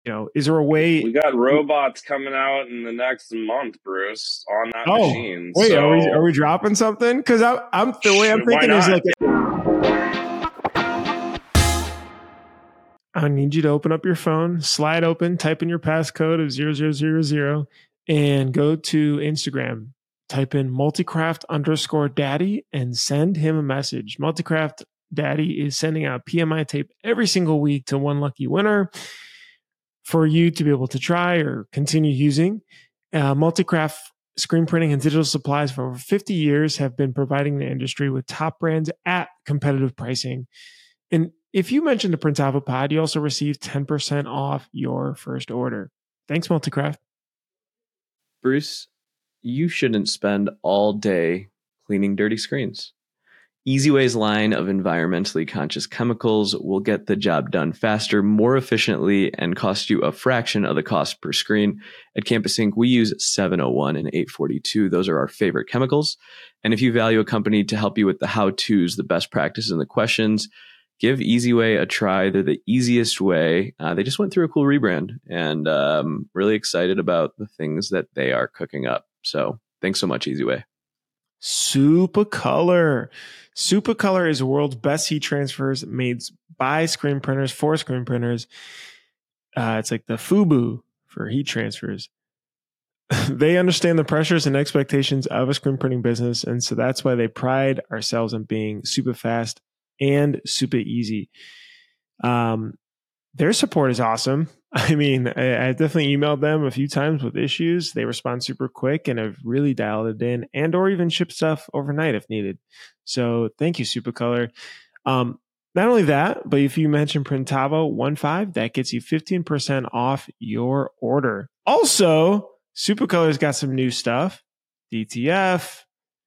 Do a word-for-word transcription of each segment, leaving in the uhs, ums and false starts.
You know, is there a way? We got robots coming out in the next month, Bruce, on that Oh, machine. wait, so are we are we dropping something? Because I'm the way I'm why thinking is not? like. I need you to open up your phone, slide open, type in your passcode of zero zero zero zero, and go to Instagram. Type in multicraft underscore daddy and send him a message. Multicraft daddy is sending out P M I tape every single week to one lucky winner for you to be able to try or continue using. Uh, Multicraft screen printing and digital supplies for over fifty years have been providing the industry with top brands at competitive pricing. And if you mention the Printavo Pod, you also receive ten percent off your first order. Thanks, Multicraft. Bruce, you shouldn't spend all day cleaning dirty screens. EasyWay's line of environmentally conscious chemicals will get the job done faster, more efficiently, and cost you a fraction of the cost per screen. At Campus Ink, we use seven oh one and eight forty-two. Those are our favorite chemicals. And if you value a company to help you with the how-tos, the best practices, and the questions, give EasyWay a try. They're the easiest way. Uh, they just went through a cool rebrand, and um, really excited about the things that they are cooking up. So thanks so much, EasyWay. Supacolor. Supacolor is the world's best heat transfers made by screen printers for screen printers. Uh, it's like the FUBU for heat transfers. They understand the pressures and expectations of a screen printing business, and so that's why they pride ourselves on being super fast and super easy. Um, their support is awesome. I mean, I, I definitely emailed them a few times with issues. They respond super quick and have really dialed it in, and or even ship stuff overnight if needed. So thank you, Supacolor. Um, not only that, but if you mention Printavo fifteen, that gets you fifteen percent off your order. Also, Supacolor's got some new stuff. D T F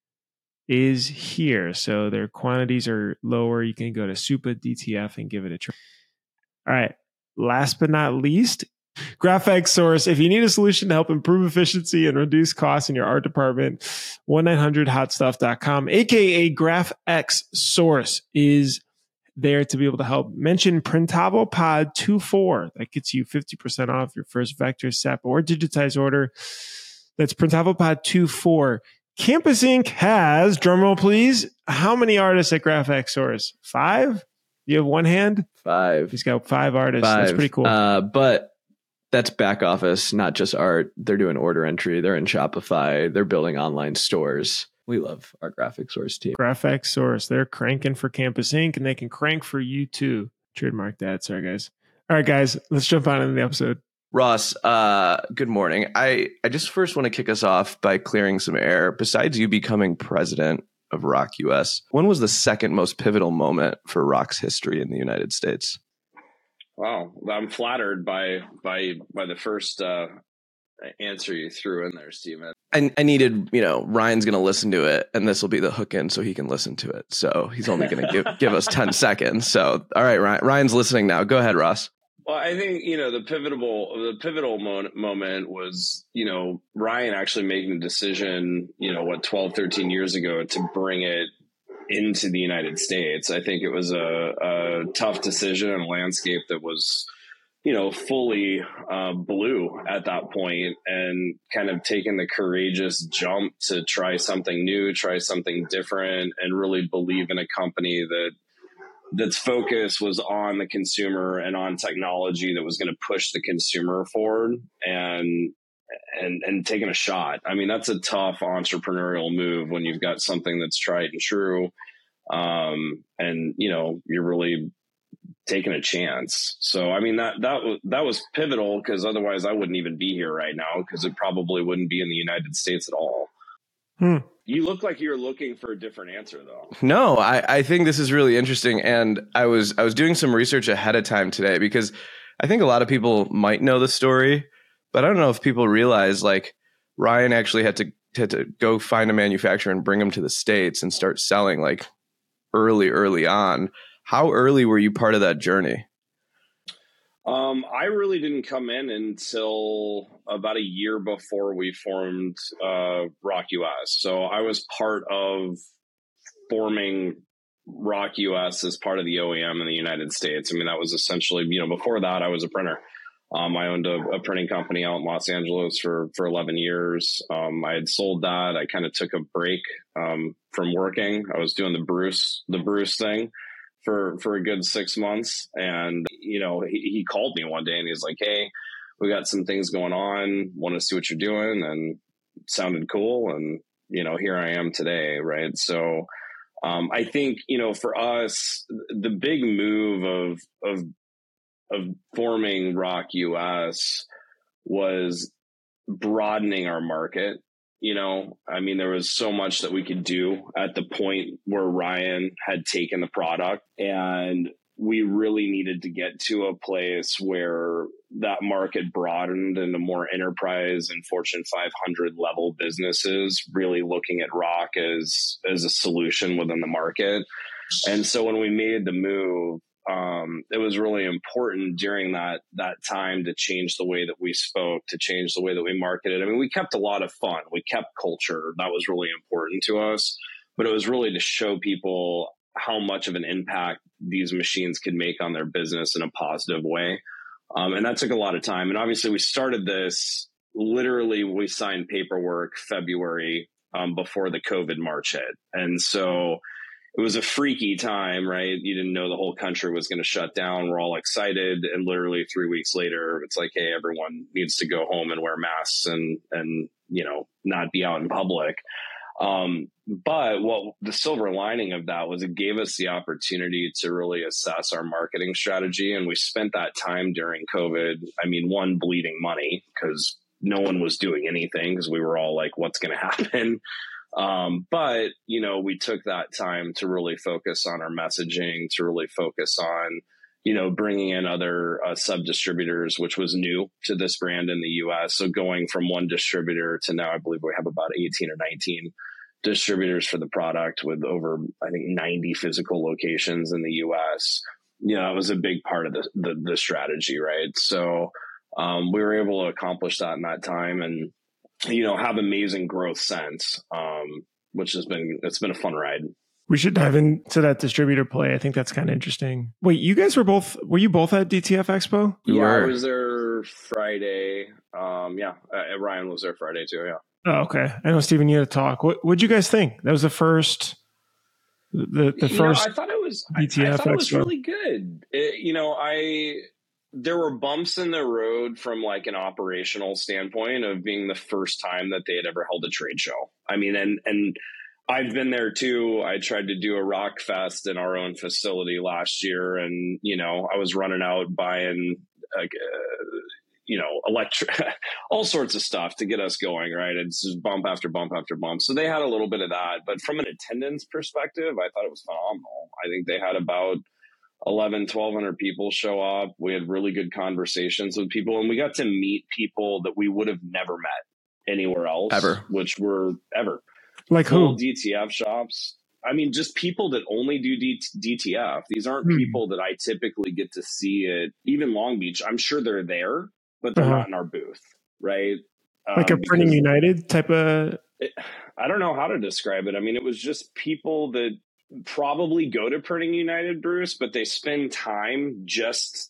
is here. So their quantities are lower. You can go to Supa D T F and give it a try. All right. Last but not least, GraphX Source. If you need a solution to help improve efficiency and reduce costs in your art department, one nine hundred hot stuff dot com, aka GraphX Source, is there to be able to help. Mention Printavo Pod twenty-four. That gets you fifty percent off your first vector, S E P, or digitized order. That's Printavo Pod twenty-four. Campus Ink has, drumroll please, how many artists at GraphX Source? Five? You have one hand? Five. He's got five artists. Five. That's pretty cool. Uh, but that's back office, not just art. They're doing order entry. They're in Shopify. They're building online stores. We love our GraphX Source team. GraphX Source. They're cranking for Campus Ink, and they can crank for you too. Trademark that. Sorry, guys. All right, guys, let's jump on into the episode. Ross, uh, good morning. I, I just first want to kick us off by clearing some air. Besides you becoming president of Rock U S, when was the second most pivotal moment for Rock's history in the United States? Wow, I'm flattered by by by the first uh, answer you threw in there, Steven. I, I needed, you know, Ryan's going to listen to it, and this will be the hook in so he can listen to it. So he's only going to give give us ten seconds. So, all right, Ryan, Ryan's listening now. Go ahead, Ross. Well, I think, you know, the pivotal the pivotal mo- moment was, you know, Ryan actually making the decision, you know, what, twelve, thirteen years ago to bring it into the United States. I think it was a, a tough decision and a landscape that was, you know, fully uh, blue at that point, and kind of taking the courageous jump to try something new, try something different, and really believe in a company that that's focus was on the consumer and on technology that was going to push the consumer forward, and and and taking a shot. I mean, that's a tough entrepreneurial move when you've got something that's tried and true, um, and you know you're really taking a chance. So I mean that that was that was pivotal, because otherwise I wouldn't even be here right now, because it probably wouldn't be in the United States at all. Hmm. You look like you're looking for a different answer, though. No, I, I think this is really interesting. And I was I was doing some research ahead of time today, because I think a lot of people might know the story, but I don't know if people realize, like, Ryan actually had to had to go find a manufacturer and bring them to the States and start selling, like, early, early on. How early were you part of that journey? Um, I really didn't come in until about a year before we formed uh, Rock U S. So I was part of forming Rock U S as part of the O E M in the United States. I mean, that was essentially, you know, before that I was a printer. Um, I owned a, a printing company out in Los Angeles for, for eleven years. Um, I had sold that. I kind of took a break um, from working. I was doing the Bruce, the Bruce thing for, for a good six months. And, you know, he, he called me one day and he's like, hey, we got some things going on. Want to see what you're doing. And it sounded cool. And, you know, here I am today. Right. So um, I think, you know, for us, the big move of, of, of forming Rock U S was broadening our market. You know, I mean, there was so much that we could do at the point where Ryan had taken the product, and we really needed to get to a place where that market broadened into more enterprise and Fortune five hundred level businesses really looking at Rock as, as a solution within the market. And so when we made the move, um, it was really important during that, that time to change the way that we spoke, to change the way that we marketed. I mean, we kept a lot of fun. We kept culture. That was really important to us, but it was really to show people how much of an impact these machines could make on their business in a positive way. Um, and that took a lot of time. And obviously we started this literally, we signed paperwork February um, before the COVID March hit. And so it was a freaky time, right? You didn't know the whole country was going to shut down. We're all excited. And literally three weeks later, it's like, hey, everyone needs to go home and wear masks and, and, you know, not be out in public. Um, but what the silver lining of that was it gave us the opportunity to really assess our marketing strategy. And we spent that time during COVID. I mean, one, bleeding money because no one was doing anything because we were all like, what's going to happen? Um, but, you know, we took that time to really focus on our messaging, to really focus on, you know, bringing in other uh, sub distributors, which was new to this brand in the U S. So going from one distributor to now, I believe we have about eighteen or nineteen distributors for the product with over, I think, ninety physical locations in the U S. You know, it was a big part of the, the, the strategy, right? So um, we were able to accomplish that in that time and, you know, have amazing growth since, um, which has been, it's been a fun ride. We should dive into that distributor play. I think that's kind of interesting. Wait, you guys were both, were you both at D T F Expo? Yeah, were. I was there Friday. Um, yeah, uh, Ryan was there Friday too. Yeah. Oh, okay. I know, Stephen, you had to talk. What what'd you guys think? That was the first, the, the you first know, I thought it was, D T F I, I thought it was Expo. really good. It, you know, I, there were bumps in the road from like an operational standpoint of being the first time that they had ever held a trade show. I mean, and, and I've been there too. I tried to do a Rock Fest in our own facility last year. And, you know, I was running out buying, like, uh, you know, electric, all sorts of stuff to get us going. Right. It's just bump after bump after bump. So they had a little bit of that, but from an attendance perspective, I thought it was phenomenal. I think they had about eleven, twelve hundred people show up. We had really good conversations with people and we got to meet people that we would have never met anywhere else Ever. which were ever Like full who? D T F shops. I mean, just people that only do D- DTF. These aren't Hmm. people that I typically get to see at even Long Beach. I'm sure they're there, but they're Uh-huh. not in our booth, right? Like Um, a Printing because United type of. it, I don't know how to describe it. I mean, it was just people that probably go to Printing United, Bruce, but they spend time just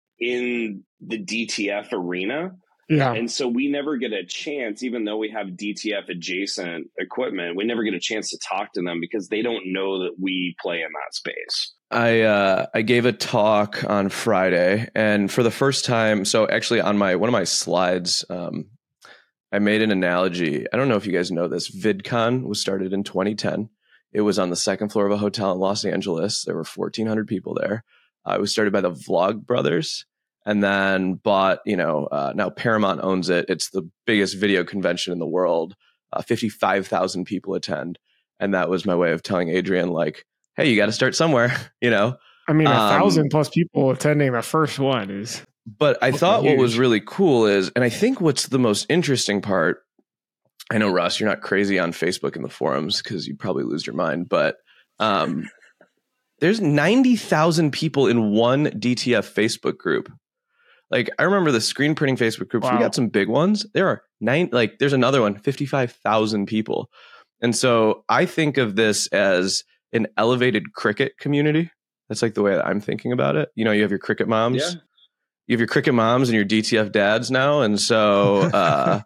in the D T F arena. Yeah. And so we never get a chance, even though we have D T F adjacent equipment, we never get a chance to talk to them because they don't know that we play in that space. I uh, I gave a talk on Friday, and for the first time, so actually on my one of my slides, um, I made an analogy. I don't know if you guys know this. VidCon was started in twenty ten. It was on the second floor of a hotel in Los Angeles. There were fourteen hundred people there. Uh, it was started by the Vlog brothers, and then bought. You know, uh, now Paramount owns it. It's the biggest video convention in the world. Uh, fifty-five thousand people attend, and that was my way of telling Adrian, like, hey, you got to start somewhere, you know? I mean, a Um, thousand plus people attending the first one is. But I Fucking thought what was huge. really cool is, and I think what's the most interesting part, I know, Russ, you're not crazy on Facebook and the forums because you probably lose your mind, but um, there's ninety thousand people in one D T F Facebook group. Like, I remember the screen printing Facebook groups. Wow. We got some big ones. There are nine, like, there's another one, fifty-five thousand people. And so I think of this as an elevated cricket community. That's like the way that I'm thinking about it. You know, you have your cricket moms. Yeah. you have your Cricut moms and your D T F dads now. And so uh,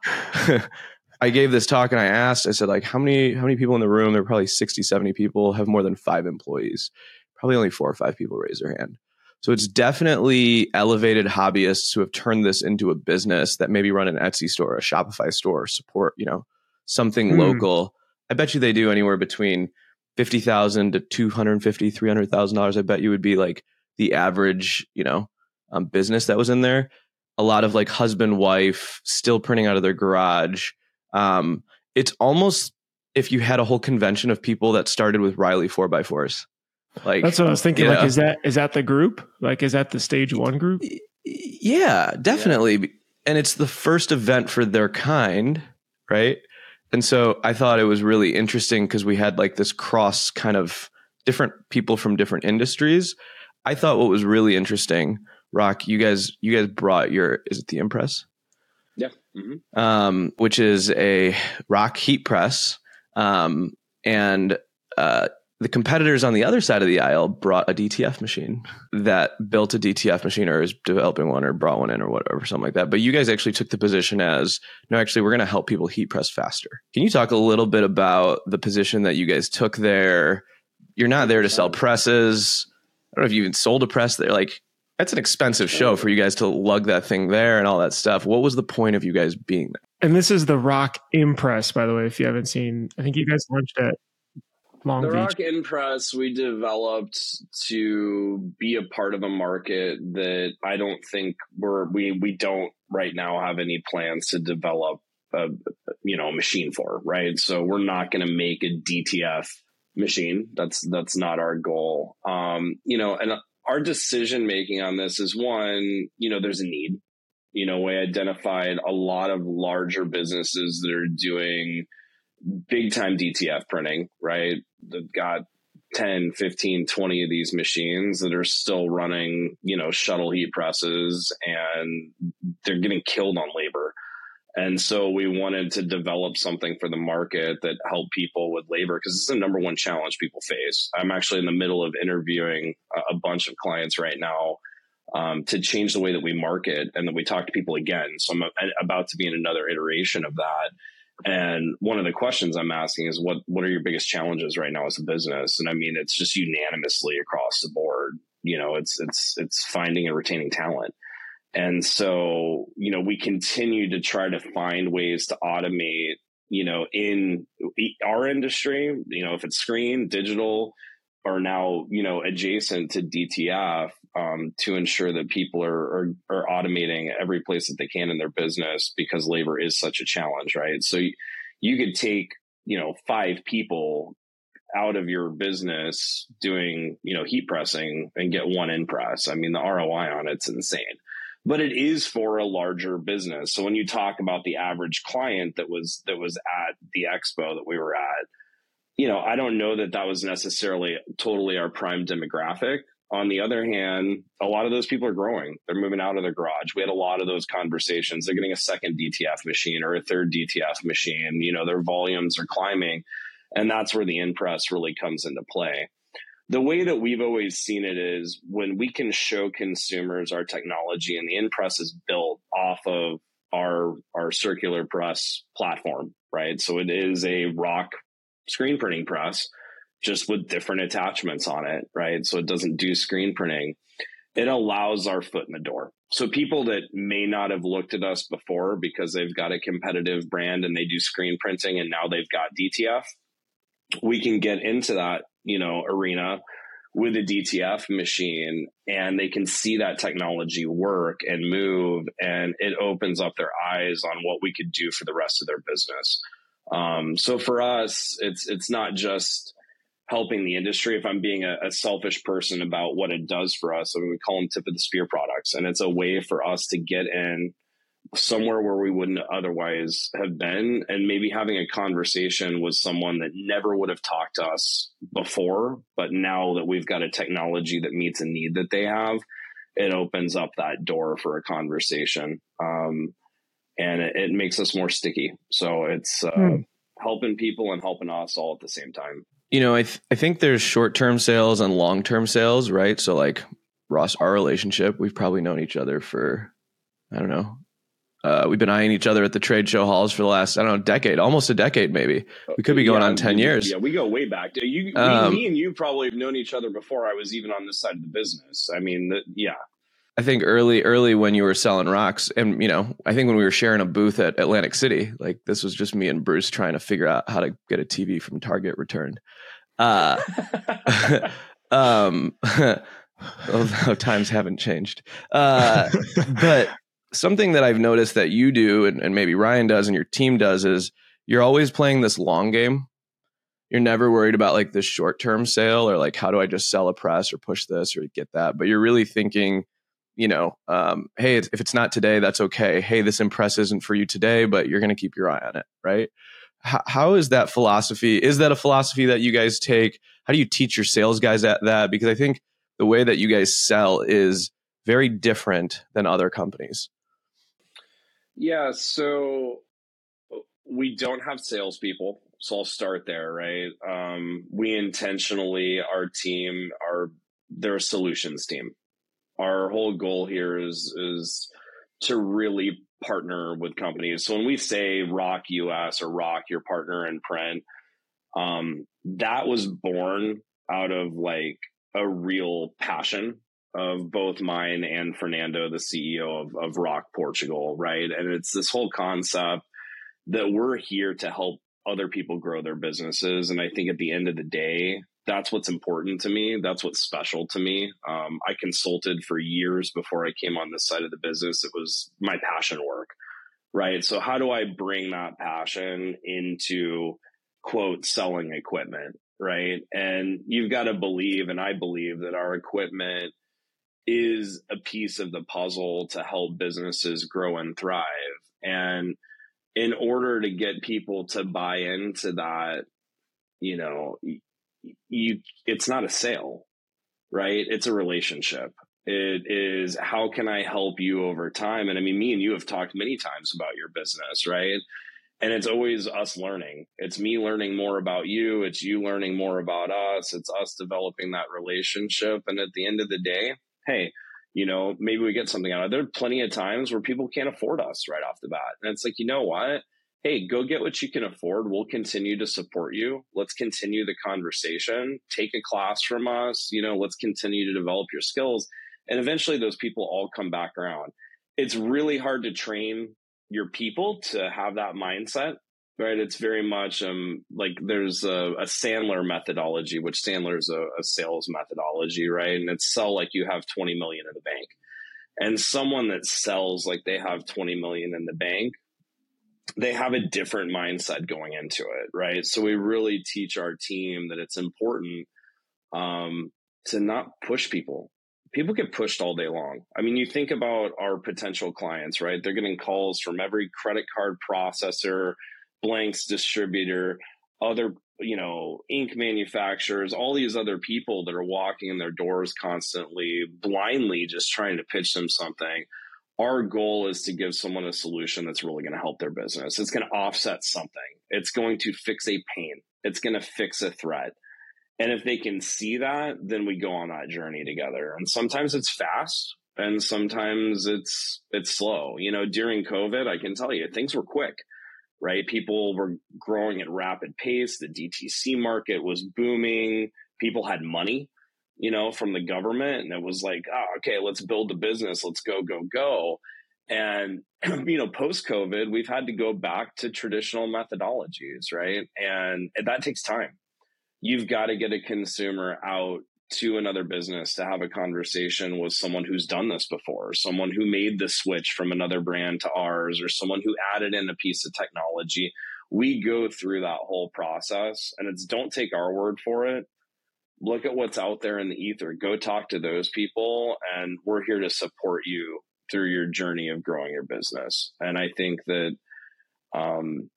I gave this talk and I asked, I said, like, how many, how many people in the room? There were probably sixty, seventy people, have more than five employees. Probably only four or five people raise their hand. So it's definitely elevated hobbyists who have turned this into a business that maybe run an Etsy store, a Shopify store, support, you know, something Hmm. local. I bet you they do anywhere between fifty thousand to two hundred fifty, three hundred thousand dollars. I bet you would be like the average, you know, um, business that was in there. A lot of like husband, wife, still printing out of their garage. Um, it's almost if you had a whole convention of people that started with Riley four by fours. Like, That's what I was thinking. you Like, know. is that is that the group? Like, is that the stage one group? Yeah, definitely. And it's the first event for their kind, right? And so I thought it was really interesting because we had like this cross kind of different people from different industries. I thought what was really interesting, Rock, you guys, you guys brought your, is it the Impress? Yeah. Mm-hmm. Um, which is a rock heat press. Um, and uh, the competitors on the other side of the aisle brought a D T F machine that built a D T F machine or is developing one or brought one in or whatever, something like that. But you guys actually took the position as, no, actually, we're going to help people heat press faster. Can you talk a little bit about the position that you guys took there? You're not there to sell presses. I don't know if you even sold a press there. Like, that's an expensive show for you guys to lug that thing there and all that stuff. What was the point of you guys being there? And this is the Rock Impress, by the way, if you haven't seen. I think you guys launched at Long The Beach. Rock Impress we developed to be a part of a market that I don't think we're we we don't right now have any plans to develop a you know machine for, right? So we're not going to make a D T F machine. That's that's not our goal. Um, you know, and our decision making on this is one, you know, there's a need. You know, we identified a lot of larger businesses that are doing big time D T F printing, right? They've got ten, fifteen, twenty of these machines that are still running, you know, shuttle heat presses, and they're getting killed on labor. And so we wanted to develop something for the market that helped people with labor, because it's the number one challenge people face. I'm actually in the middle of interviewing a bunch of clients right now um, to change the way that we market and that we talk to people again. So I'm about to be in another iteration of that. And one of the questions I'm asking is what, what are your biggest challenges right now as a business? And I mean, it's just unanimously across the board. You know, it's, it's, it's finding and retaining talent. And so, you know, we continue to try to find ways to automate, you know, in our industry, you know, if it's screen, digital, or now, you know, adjacent to D T F, um, to ensure that people are, are, are automating every place that they can in their business, because labor is such a challenge, right? So you, you could take, you know, five people out of your business doing, you know, heat pressing and get one in press. I mean, the R O I on it's insane. But it is for a larger business. So when you talk about the average client that was that was at the expo that we were at, you know, I don't know that that was necessarily totally our prime demographic. On the other hand, a lot of those people are growing. They're moving out of their garage. We had a lot of those conversations. They're getting a second D T F machine or a third D T F machine. You know, their volumes are climbing. And that's where the in-press really comes into play. The way that we've always seen it is when we can show consumers our technology, and the in-press is built off of our, our circular press platform, right? So it is a Rock screen printing press, just with different attachments on it, right? So it doesn't do screen printing. It allows our foot in the door. So people that may not have looked at us before because they've got a competitive brand and they do screen printing and now they've got D T F, we can get into that, you know, arena with a D T F machine, and they can see that technology work and move, and it opens up their eyes on what we could do for the rest of their business. Um, so for us, it's it's not just helping the industry. If I'm being a, a selfish person about what it does for us, I mean, we call them tip of the spear products, and it's a way for us to get in somewhere where we wouldn't otherwise have been, and maybe having a conversation with someone that never would have talked to us before, but now that we've got a technology that meets a need that they have, it opens up that door for a conversation. Um, and it, it makes us more sticky. So it's uh, hmm. helping people and helping us all at the same time. You know, I th- I think there's short-term sales and long-term sales, right? So like Ross, our relationship, we've probably known each other for, I don't know. Uh, we've been eyeing each other at the trade show halls for the last, I don't know, decade, almost a decade, maybe. We could be going yeah, on ten we, years. Yeah, we go way back. You, um, we, me and you probably have known each other before I was even on this side of the business. I mean, the, yeah. I think early, early when you were selling rocks, and, you know, I think when we were sharing a booth at Atlantic City, like this was just me and Bruce trying to figure out how to get a T V from Target returned. Uh, um, although times haven't changed. Uh, but something that I've noticed that you do, and, and maybe Ryan does and your team does, is you're always playing this long game. You're never worried about like this short-term sale or like, how do I just sell a press or push this or get that? But you're really thinking, you know, um, hey, if it's not today, that's okay. Hey, this impress isn't for you today, but you're going to keep your eye on it, right? How, how is that philosophy? Is that a philosophy that you guys take? How do you teach your sales guys at that? Because I think the way that you guys sell is very different than other companies. Yeah, so we don't have salespeople. So I'll start there, right? Um, we intentionally, our team, are they're a solutions team. Our whole goal here is is to really partner with companies. So when we say Rock U S or Rock, your partner in print, um, that was born out of like a real passion of both mine and Fernando, the C E O of, of Rock Portugal, right? And it's this whole concept that we're here to help other people grow their businesses. And I think at the end of the day, that's what's important to me. That's what's special to me. Um, I consulted for years before I came on this side of the business. It was my passion work, right? So how do I bring that passion into, quote, selling equipment, right? And you've got to believe, and I believe, that our equipment is a piece of the puzzle to help businesses grow and thrive. And in order to get people to buy into that, you know, you, it's not a sale, right? It's a relationship. It is, how can I help you over time? And I mean, me and you have talked many times about your business, right? And it's always us learning. It's me learning more about you. It's you learning more about us. It's us developing that relationship. And at the end of the day, hey, you know, maybe we get something out of it. There are plenty of times where people can't afford us right off the bat. And it's like, you know what? Hey, go get what you can afford. We'll continue to support you. Let's continue the conversation. Take a class from us. You know, let's continue to develop your skills. And eventually those people all come back around. It's really hard to train your people to have that mindset, right? It's very much um, like there's a, a Sandler methodology, which Sandler is a, a sales methodology, right? And it's sell like you have twenty million in the bank. And someone that sells like they have twenty million in the bank, they have a different mindset going into it, right? So we really teach our team that it's important um, to not push people. People get pushed all day long. I mean, you think about our potential clients, right? They're getting calls from every credit card processor, blanks distributor, other, you know, ink manufacturers, all these other people that are walking in their doors constantly, blindly just trying to pitch them something. Our goal is to give someone a solution that's really going to help their business. It's going to offset something. It's going to fix a pain. It's going to fix a threat. And if they can see that, then we go on that journey together. And sometimes it's fast and sometimes it's it's slow. You know, during COVID, I can tell you, things were quick, right? People were growing at rapid pace. The D T C market was booming. People had money, you know, from the government. And it was like, oh, okay, let's build the business. Let's go, go, go. And, you know, post-COVID, we've had to go back to traditional methodologies, right? And that takes time. You've got to get a consumer out to another business to have a conversation with someone who's done this before, someone who made the switch from another brand to ours, or someone who added in a piece of technology. We go through that whole process, and it's don't take our word for it. Look at what's out there in the ether. Go talk to those people, and we're here to support you through your journey of growing your business. And I think that um,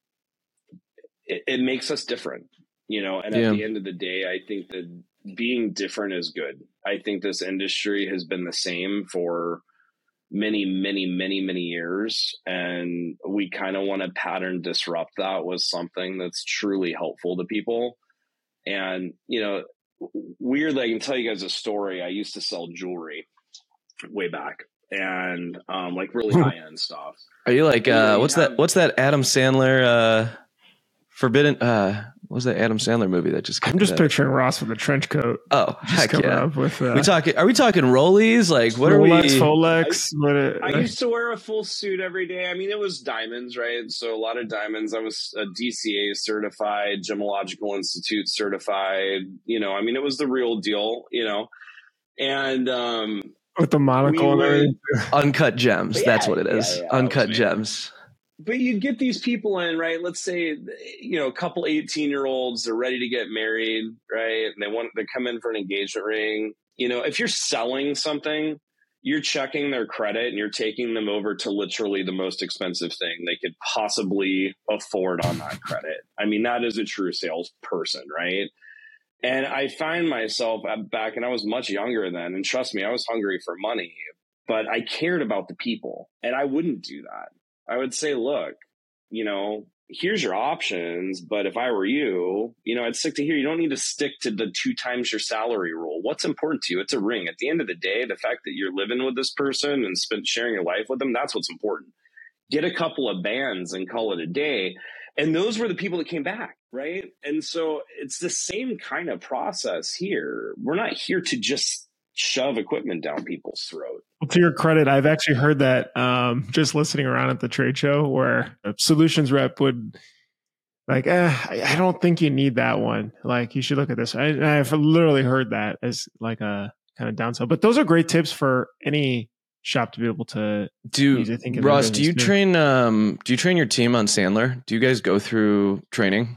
it, it makes us different. You know, and Yeah. at the end of the day, I think that being different is good. I think this industry has been the same for many, many, many, many years. And we kind of want to pattern disrupt that with something that's truly helpful to people. And, you know, weirdly, I can tell you guys a story. I used to sell jewelry. way back, and um, like really high end stuff. Are you like, uh, You know, you what's have- that? What's that Adam Sandler, uh, Forbidden, uh, what was that Adam Sandler movie that just came I'm just out? picturing Ross with a trench coat. Oh, Just heck coming yeah. up with uh, we talking, are we talking rollies? Like, what Rolex, are we? Folex, what it, I used to wear a full suit every day. I mean, it was diamonds, right? So a lot of diamonds. I was a D C A certified, Gemological Institute certified. You know, I mean, it was the real deal, you know. And um, with the monocle we and everything. Uncut gems. Yeah, That's what it yeah, is. yeah, Uncut obviously. gems. but you'd get these people in, right? Let's say, you know, a couple eighteen year olds, they're ready to get married, right? And they want to come in for an engagement ring. You know, if you're selling something, you're checking their credit and you're taking them over to literally the most expensive thing they could possibly afford on that credit. I mean, that is a true salesperson, right? And I find myself back, and I was much younger then, and trust me, I was hungry for money, but I cared about the people, and I wouldn't do that. I would say, look, you know, here's your options, but if I were you, you know, I'd stick to here. You don't need to stick to the two times your salary rule. What's important to you? It's a ring. At the end of the day, the fact that you're living with this person and spend, sharing your life with them, that's what's important. Get a couple of bands and call it a day. And those were the people that came back, right? And so it's the same kind of process here. We're not here to just shove equipment down people's throat. Well, to your credit, I've actually heard that um, just listening around at the trade show where a solutions rep would like, eh, I I don't think you need that one. Like, you should look at this. I, I've literally heard that as like a kind of downsell. But those are great tips for any shop to be able to Do use, I think, in Ross, their do you business. train um do you train your team on Sandler? Do you guys go through training?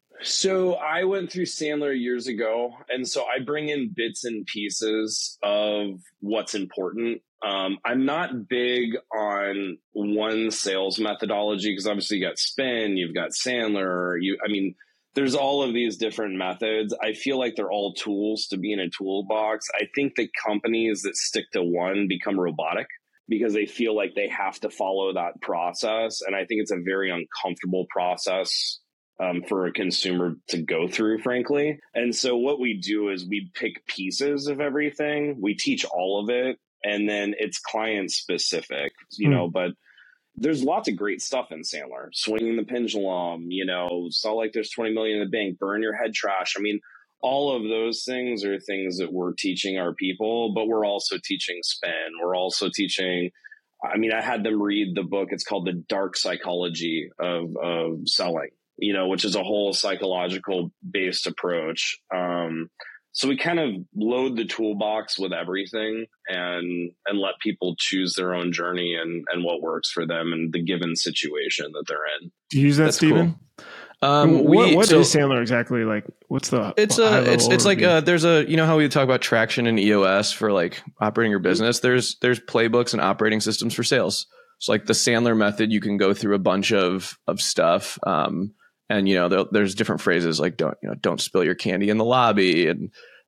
So I went through Sandler years ago, and so I bring in bits and pieces of what's important. Um, I'm not big on one sales methodology because obviously you got Spin, you've got Sandler. You, I mean, there's all of these different methods. I feel like they're all tools to be in a toolbox. I think the companies that stick to one become robotic because they feel like they have to follow that process, and I think it's a very uncomfortable process. Um, for a consumer to go through, frankly. And so what we do is we pick pieces of everything. We teach all of it, and then it's client specific, you Hmm. know, but there's lots of great stuff in Sandler. Swinging the pendulum, you know, it's not like there's twenty million in the bank, burn your head trash. I mean, all of those things are things that we're teaching our people, but we're also teaching Spin. We're also teaching, I mean, I had them read the book. It's called The Dark Psychology of, of Selling, you know, which is a whole psychological based approach. Um, so we kind of load the toolbox with everything and, and let people choose their own journey and, and what works for them and the given situation that they're in. Do you use that, That's Stephen? cool. Um, what we, what so is Sandler exactly? Like, what's the It's high a level it's it's like overview? uh there's a you know how we talk about traction and E O S for like operating your business. There's there's playbooks and operating systems for sales. So like the Sandler method, you can go through a bunch of of stuff. Um, And, you know, there, there's different phrases like don't, you know, don't spill your candy in the lobby. And,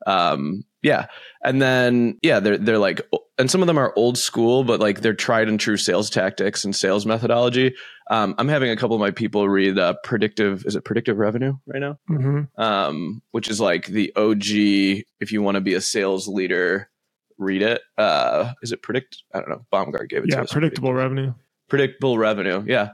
um, yeah. And then, yeah, they're, they're like, and some of them are old school, but like they're tried and true sales tactics and sales methodology. Um, I'm having a couple of my people read, uh, predictive, is it predictive revenue right now? Mhm. Um, which is like the O G, if you want to be a sales leader, read it. Uh, is it predict? I don't know. Baumgart gave it to Yeah, us. predictable revenue. Predictable revenue. Yeah.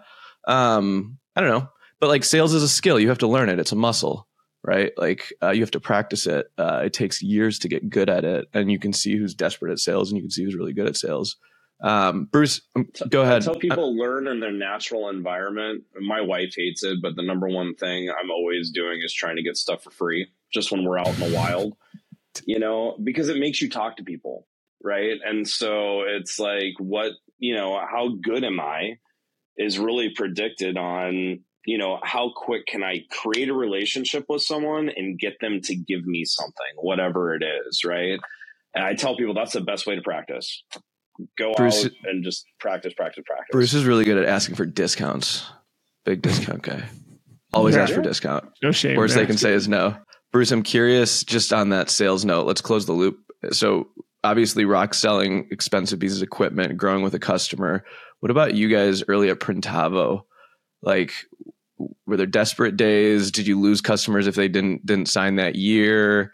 Um, I don't know. But like sales is a skill. You have to learn it. It's a muscle, right? Like uh, you have to practice it. Uh, it takes years to get good at it. And you can see who's desperate at sales and you can see who's really good at sales. Um, Bruce, um, go ahead. I tell people learn in their natural environment. My wife hates it, but the number one thing I'm always doing is trying to get stuff for free just when we're out in the wild, you know, because it makes you talk to people, right? And so it's like, what, you know, how good am I is really predicted on, you know, how quick can I create a relationship with someone and get them to give me something, whatever it is, right? And I tell people that's the best way to practice. Go Bruce- out and just practice, practice, practice. Bruce is really good at asking for discounts. Big discount guy. Always Yeah. ask for discount. No shame. Worst there. they can say is no. Bruce, I'm curious just on that sales note. Let's close the loop. So obviously Rock's selling expensive pieces of equipment, growing with a customer. What about you guys early at Printavo? Like, were there desperate days? Did you lose customers if they didn't didn't sign that year?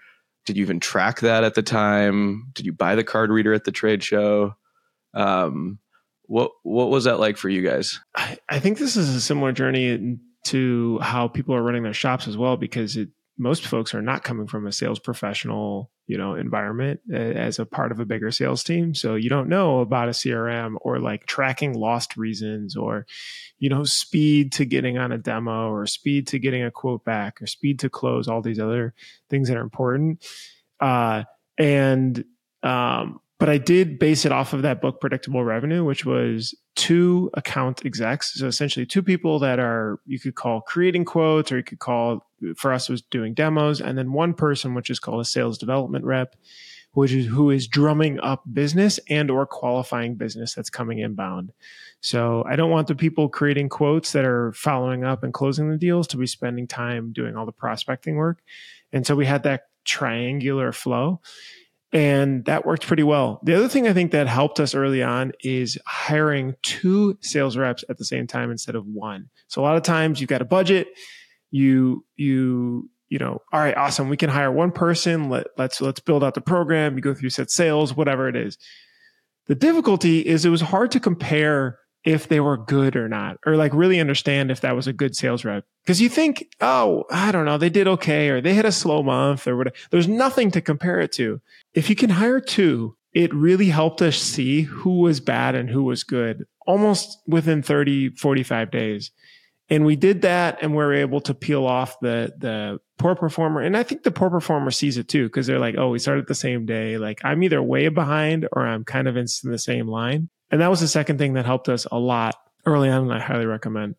did you even track that at the time? Did you buy the card reader at the trade show? Um, what what was that like for you guys? I, I think this is a similar journey to how people are running their shops as well, because it, most folks are not coming from a sales professional, you know, environment as a part of a bigger sales team. So you don't know about a C R M or like tracking lost reasons or, you know, speed to getting on a demo or speed to getting a quote back or speed to close, all these other things that are important. Uh, and, um, but I did base it off of that book, Predictable Revenue, which was two account execs. So essentially two people that are, you could call creating quotes, or you could call, for us, it was doing demos. And then one person, which is called a sales development rep, which is who is drumming up business and or qualifying business that's coming inbound. So I don't want the people creating quotes that are following up and closing the deals to be spending time doing all the prospecting work. And so we had that triangular flow. And that worked pretty well. The other thing I think that helped us early on is hiring two sales reps at the same time instead of one. So a lot of times you've got a budget, you, you, you know, all right, awesome. We can hire one person. Let, let's, let's build out the program. You go through set sales, whatever it is. The difficulty is it was hard to compare if they were good or not, or like really understand if that was a good sales rep. Because you think, oh, I don't know, they did okay, or they had a slow month or whatever. There's nothing to compare it to. If you can hire two, it really helped us see who was bad and who was good almost within thirty, forty-five days. And we did that, and we were able to peel off the the poor performer. And I think the poor performer sees it too, because they're like, oh, we started the same day. Like, I'm either way behind or I'm kind of in the same line. And that was the second thing that helped us a lot early on, and I highly recommend.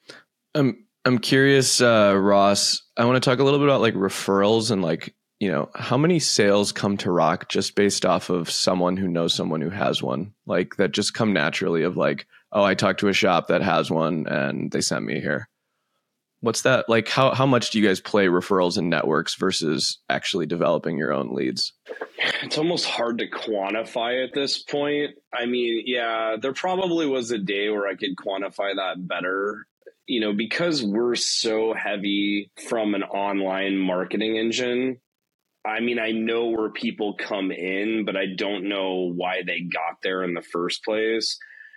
I'm I'm curious, uh, Ross. I want to talk a little bit about like referrals and like, you know, how many sales come to Rock just based off of someone who knows someone who has one, like that just come naturally of like, oh, I talked to a shop that has one and they sent me here. What's that like? How how much do you guys play referrals and networks versus actually developing your own leads? It's almost hard to quantify at this point. I mean, yeah, there probably was a day where I could quantify that better, you know, because we're so heavy from an online marketing engine. I mean, I know where people come in, but I don't know why they got there in the first place.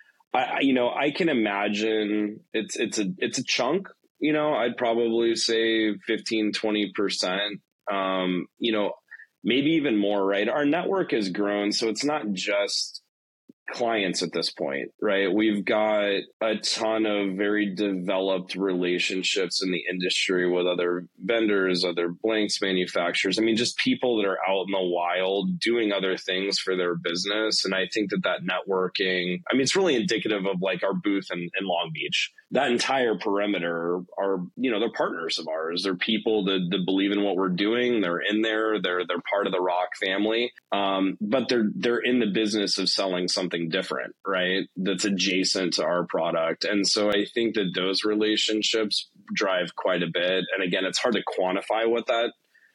I, you know, I can imagine it's it's a it's a chunk. You know, I'd probably say fifteen, twenty percent. Um, you know, maybe even more, right? Our network has grown, so it's not just clients at this point, right? We've got a ton of very developed relationships in the industry with other vendors, other blanks manufacturers. I mean, just people that are out in the wild doing other things for their business. And I think that that networking, I mean, it's really indicative of like our booth in, in Long Beach. That entire perimeter are, you know, they're partners of ours. They're people that, that believe in what we're doing. They're in there. They're they're part of the Rock family. Um, but they're they're in the business of selling something different, right? That's adjacent to our product. And so I think that those relationships drive quite a bit. And again, it's hard to quantify what that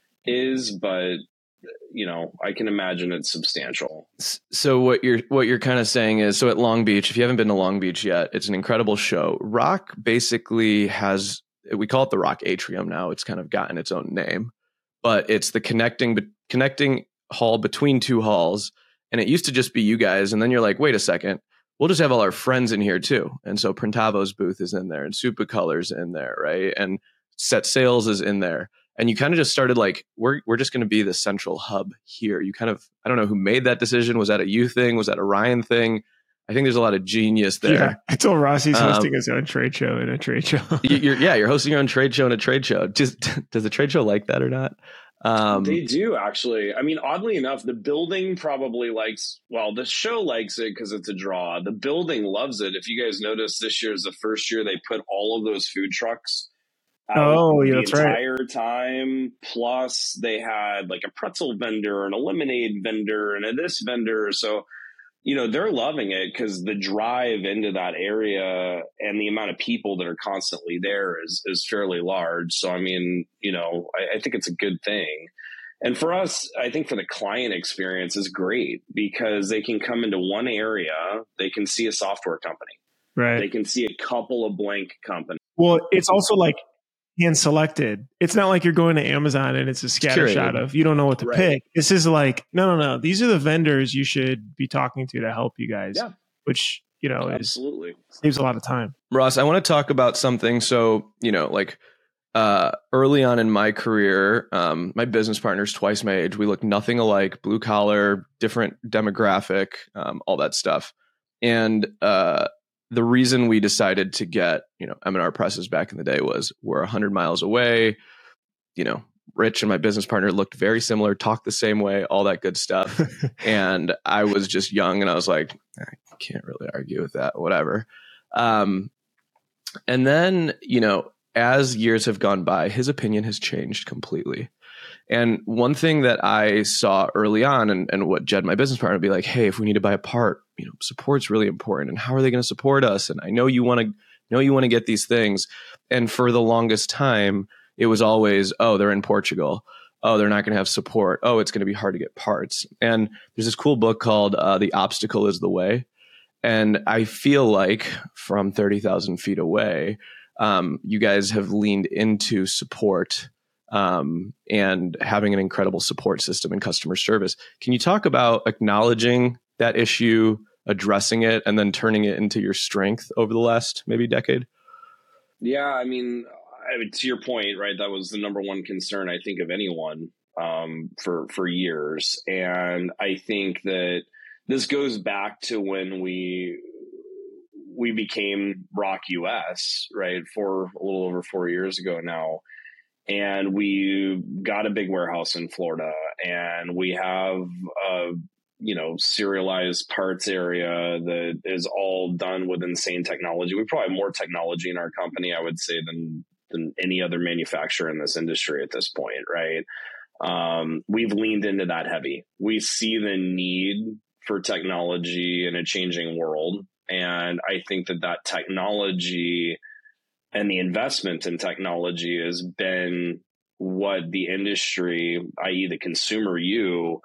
is, but you know, I can imagine it's substantial. So what you're what you're kind of saying is, so at Long Beach, if you haven't been to Long Beach yet, it's an incredible show. Rock basically has, we call it the Rock Atrium now. It's kind of gotten its own name, but it's the connecting connecting hall between two halls. And it used to just be you guys. And then you're like, wait a second, we'll just have all our friends in here too. And so Printavo's booth is in there and Supacolor's in there, right? And Set Sales is in there. And you kind of just started like, we're we're just going to be the central hub here. You kind of, I don't know who made that decision. Was that a you thing? Was that a Ryan thing? I think there's a lot of genius there. Yeah, I told Ross he's hosting um, his own trade show in a trade show. you're, yeah, you're hosting your own trade show in a trade show. Just, does the trade show like that or not? Um, they do, actually. I mean, oddly enough, the building probably likes, well, the show likes it because it's a draw. The building loves it. If you guys notice, this year is the first year they put all of those food trucks oh, yeah, the that's entire right. time. Plus, they had like a pretzel vendor and a lemonade vendor and a this vendor. So, you know, they're loving it because the drive into that area and the amount of people that are constantly there is is fairly large. So, I mean, you know, I, I think it's a good thing. And for us, I think for the client experience is great because they can come into one area, they can see a software company. Right. They can see a couple of blank companies. Well, it's also like, hand selected. It's not like you're going to Amazon and it's a scatter curated. shot of you don't know what to Right. pick. This is like, no, no, no. These are the vendors you should be talking to to help you guys, Yeah. which, you know, is Absolutely. saves a lot of time. Ross, I want to talk about something. So, you know, like uh, early on in my career, um, my business partner's twice my age. We look nothing alike, blue collar, different demographic, um, all that stuff. And uh, the reason we decided to get, you know, M and R presses back in the day was we're one hundred miles away. You know, Rich and my business partner looked very similar, talked the same way, all that good stuff. And I was just young and I was like, I can't really argue with that, whatever. Um, and then, you know, as years have gone by, his opinion has changed completely. And one thing that I saw early on, and, and what Jed, my business partner, would be like, hey, if we need to buy a part, you know, support's really important. And how are they going to support us? And I know you want to know you want to get these things. And for the longest time, it was always, oh, they're in Portugal. Oh, they're not going to have support. Oh, it's going to be hard to get parts. And there's this cool book called uh, The Obstacle is the Way. And I feel like from thirty thousand feet away, um, you guys have leaned into support um, and having an incredible support system and customer service. Can you talk about acknowledging that issue, addressing it, and then turning it into your strength over the last maybe decade? Yeah, I mean, I mean, to your point, right? That was the number one concern, I think, of anyone um, for for years, and I think that this goes back to when we we became Rock U S, right? For a little over four years ago now, and we got a big warehouse in Florida, and we have a you know serialized parts area that is all done with insane technology. We probably have more technology in our company, I would say, than than any other manufacturer in this industry at this point, right? Um, we've leaned into that heavy. We see the need for technology in a changing world. And I think that that technology and the investment in technology has been what the industry, that is the consumer, you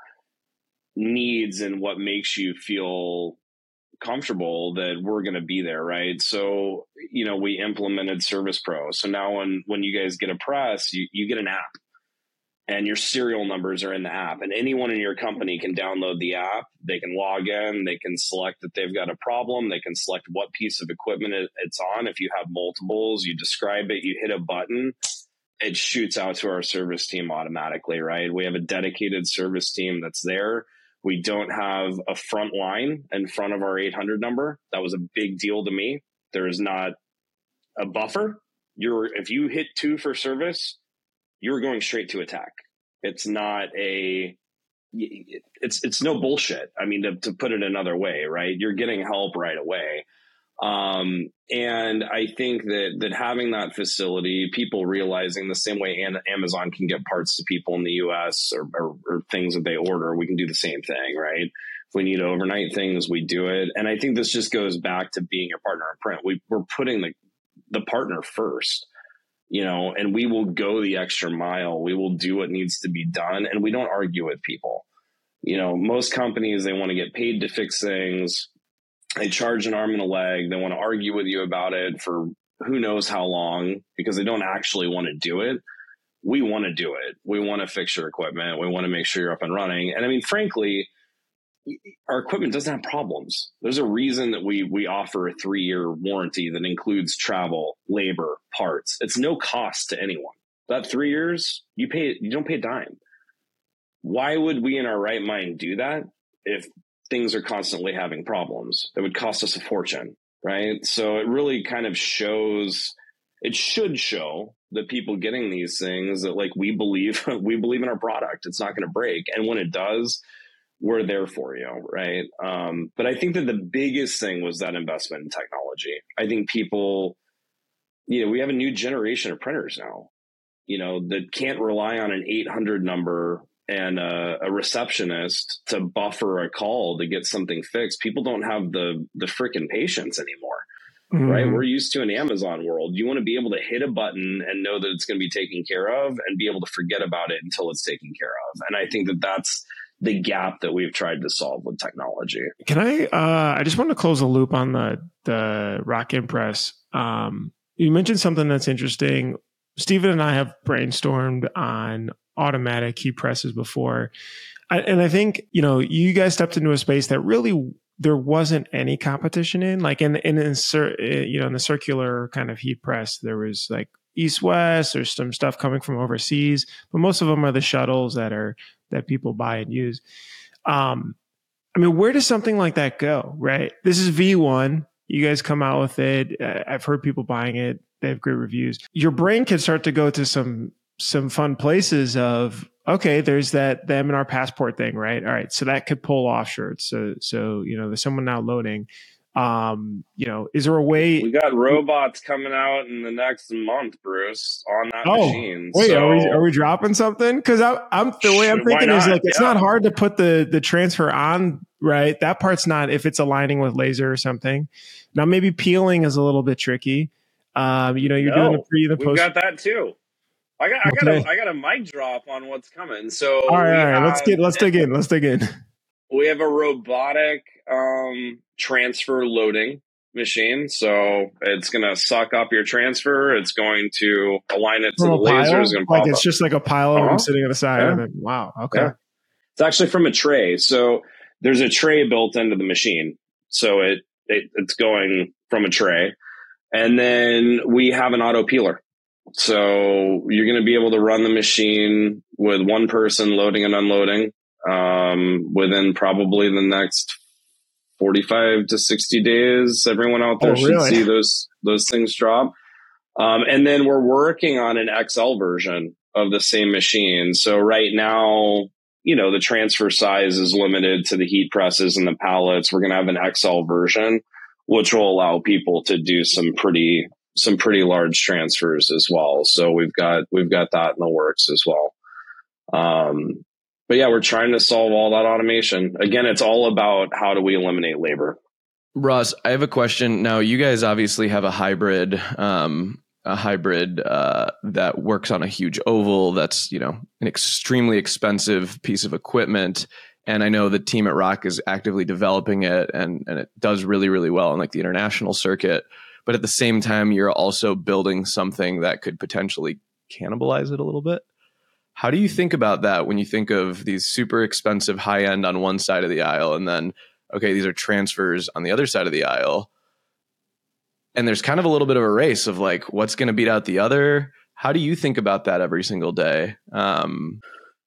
needs, and what makes you feel comfortable that we're going to be there, right? So, you know, we implemented Service Pro. So now when, when you guys get a press, you, you get an app and your serial numbers are in the app, and anyone in your company can download the app. They can log in, they can select that they've got a problem. They can select what piece of equipment it, it's on. If you have multiples, you describe it, you hit a button, it shoots out to our service team automatically, right? We have a dedicated service team that's there. We don't have a front line in front of our eight hundred number. That was a big deal to me. There is not a buffer. You're if you hit two for service, you're going straight to attack. It's not a it's it's no bullshit. I mean, to, to put it another way, right? You're getting help right away. Um, and I think that that having that facility, people realizing the same way Amazon can get parts to people in the U S or, or, or things that they order, we can do the same thing, right? If we need overnight things, we do it. And I think this just goes back to being a partner in print. We, we're putting the, the partner first, you know, and we will go the extra mile. We will do what needs to be done. And we don't argue with people. You know, most companies, they want to get paid to fix things. They charge an arm and a leg. They want to argue with you about it for who knows how long because they don't actually want to do it. We want to do it. We want to fix your equipment. We want to make sure you're up and running. And I mean, frankly, our equipment doesn't have problems. There's a reason that we we offer a three-year warranty that includes travel, labor, parts. It's no cost to anyone. That three years, you pay. You don't pay a dime. Why would we in our right mind do that if things are constantly having problems? That would cost us a fortune, right? So it really kind of shows, it should show the people getting these things that like we believe, we believe in our product. It's not going to break. And when it does, we're there for you, right? Um, but I think that the biggest thing was that investment in technology. I think people, you know, we have a new generation of printers now, you know, that can't rely on an eight hundred number and a, a receptionist to buffer a call to get something fixed. People don't have the the freaking patience anymore, mm-hmm. right? We're used to an Amazon world. You want to be able to hit a button and know that it's going to be taken care of and be able to forget about it until it's taken care of. And I think that that's the gap that we've tried to solve with technology. Can I, uh, I just want to close a loop on the, the Rock Impress. Um, you mentioned something that's interesting. Stephen and I have brainstormed on automatic heat presses before. I, and I think, you know, you guys stepped into a space that really there wasn't any competition in, like in, in, in, you know, in the circular kind of heat press, there was like East West, there's some stuff coming from overseas, but most of them are the shuttles that are, that people buy and use. Um, I mean, where does something like that go, right? This is V one. You guys come out with it. I've heard people buying it. They have great reviews. Your brain can start to go to some some fun places of, okay, there's that the M and R passport thing, right? All right, so that could pull off shirts. So so you know, there's someone now loading. Um, you know, is there a way? We got robots coming out in the next month, Bruce, on that oh, machine. Wait, so, are we are we dropping something? Because I'm I'm the way I'm thinking is like it's yeah. not hard to put the the transfer on, right? That part's not if it's aligning with laser or something. Now maybe peeling is a little bit tricky. Um, you know, you're no, doing the pre the post. We've got that too. I got I got okay. a I got a mic drop on what's coming. So all right, all right, have, let's get let's dig in. Let's dig in. We have a robotic um, transfer loading machine. So it's going to suck up your transfer. It's going to align it to from the laser. It's going to like pop it's up. just like a pile of uh-huh. them sitting on the side. Yeah. And then, wow. Okay. Yeah. It's actually from a tray. So there's a tray built into the machine. So it, it it's going from a tray. And then we have an auto peeler. So you're going to be able to run the machine with one person loading and unloading um, within probably the next forty-five to sixty days. Everyone out there oh, should really? see those those things drop. Um, and then we're working on an X L version of the same machine. So right now, you know, the transfer size is limited to the heat presses and the pallets. We're going to have an X L version, which will allow people to do some pretty some pretty large transfers as well. So we've got we've got that in the works as well. Um, but yeah, we're trying to solve all that automation. Again, it's all about how do we eliminate labor. Ross, I have a question. Now, you guys obviously have a hybrid, um, a hybrid uh, that works on a huge oval. That's, you know, an extremely expensive piece of equipment. And I know the team at Rock is actively developing it, and, and it does really, really well on like the international circuit. But at the same time, you're also building something that could potentially cannibalize it a little bit. How do you think about that when you think of these super expensive high end on one side of the aisle, and then, okay, these are transfers on the other side of the aisle? And there's kind of a little bit of a race of like, what's going to beat out the other? How do you think about that every single day? Um,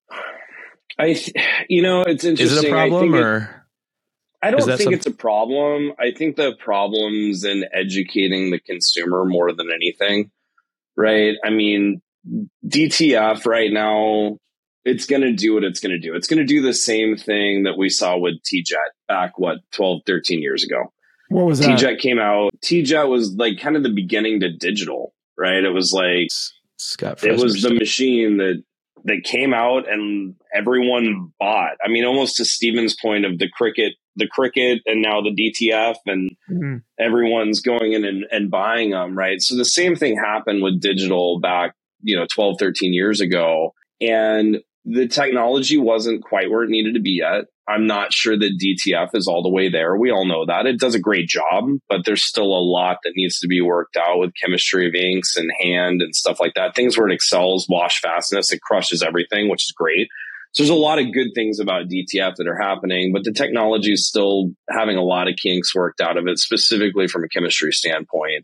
I, th- you know, it's interesting. Is it a problem I or? It, I don't think some- it's a problem. I think the problem's in educating the consumer more than anything, right? I mean, D T F right now, it's going to do what it's going to do. It's going to do the same thing that we saw with T-Jet back, what, twelve, thirteen years ago. What was that? T-Jet came out. T-Jet was like kind of the beginning to digital, right? It was like, Scott it was the stuff. machine that, that came out and everyone bought. I mean, almost to Steven's point of the Cricut, the Cricut and now the D T F, and mm-hmm. everyone's going in and, and buying them, right? So the same thing happened with digital back, you know, twelve, thirteen years ago. And the technology wasn't quite where it needed to be yet. I'm not sure that D T F is all the way there. We all know that. It does a great job, but there's still a lot that needs to be worked out with chemistry of inks and hand and stuff like that. Things where it excels wash fastness, it crushes everything, which is great. So there's a lot of good things about D T F that are happening, but the technology is still having a lot of kinks worked out of it, specifically from a chemistry standpoint.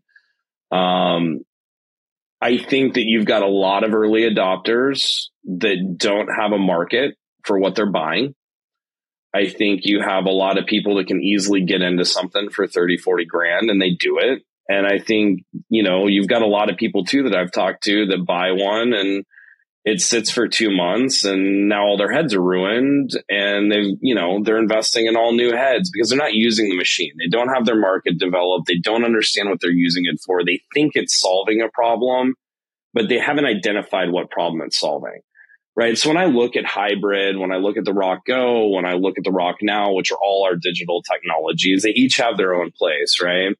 Um, I think that you've got a lot of early adopters that don't have a market for what they're buying. I think you have a lot of people that can easily get into something for thirty, forty grand and they do it. And I think, you know, you've got a lot of people too that I've talked to that buy one and it sits for two months and now all their heads are ruined and they've, you know, they're investing in all new heads because they're not using the machine. They don't have their market developed. They don't understand what they're using it for. They think it's solving a problem, but they haven't identified what problem it's solving. Right. So when I look at hybrid, when I look at the Rock Go, when I look at the Rock Now, which are all our digital technologies, they each have their own place. Right.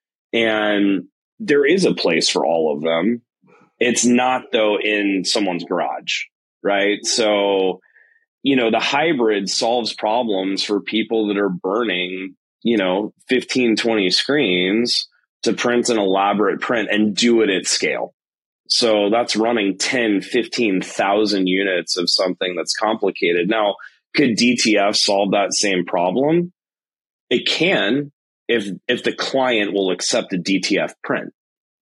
And there is a place for all of them. It's not, though, in someone's garage. Right. So, you know, the hybrid solves problems for people that are burning, you know, fifteen, twenty screens to print an elaborate print and do it at scale. So that's running ten, fifteen thousand units of something that's complicated. Now, could D T F solve that same problem? It can if if the client will accept a D T F print.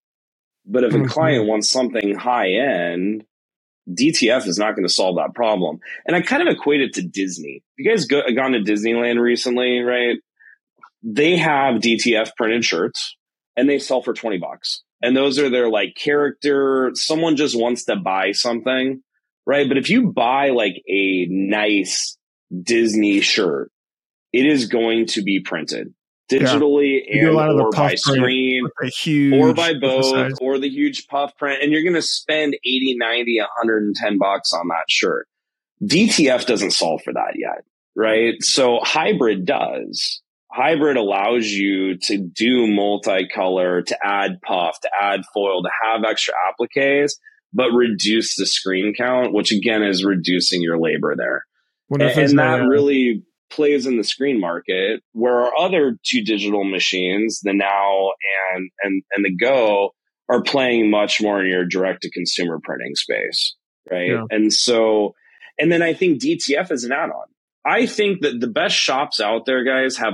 But if mm-hmm. a client wants something high end, D T F is not going to solve that problem. And I kind of equate it to Disney. You guys go, gone to Disneyland recently, right? They have D T F printed shirts and they sell for twenty bucks. And those are their like character. Someone just wants to buy something, right? But if you buy like a nice Disney shirt, it is going to be printed digitally yeah. and or by screen or by both or the huge puff print. And you're going to spend eighty, ninety, one hundred ten bucks on that shirt. D T F doesn't solve for that yet, right? So hybrid does. Hybrid allows you to do multicolor, to add puff, to add foil, to have extra appliques, but reduce the screen count, which again is reducing your labor there. And, and that really plays in the screen market, where our other two digital machines, the Now and and and the Go, are playing much more in your direct to consumer printing space, right? Yeah. And so, and then I think D T F is an add-on. I think that the best shops out there, guys, have